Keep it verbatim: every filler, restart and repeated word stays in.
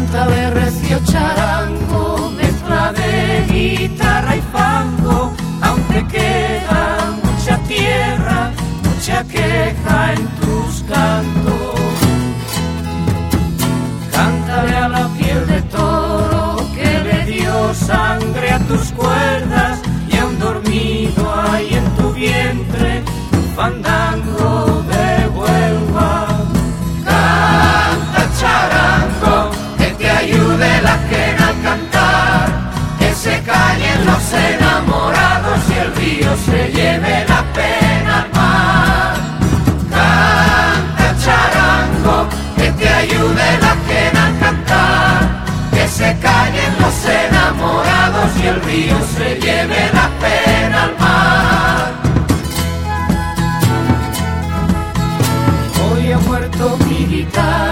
Cántale recio charango, mezcla de guitarra y fango, aunque queda mucha tierra, mucha queja en tus cantos. Cántale a la piel de toro que le dio sangre a tus cuerdas y aún dormido hay en tu vientre un fandango de Huelva. Canta charango, que te ayude la quena al cantar, que se callen los enamorados y el río se lleve la pena al mar. Canta charango, que te ayude la quena al cantar, que se callen los enamorados y el río se lleve la pena al mar. Hoy ha muerto mi guitarra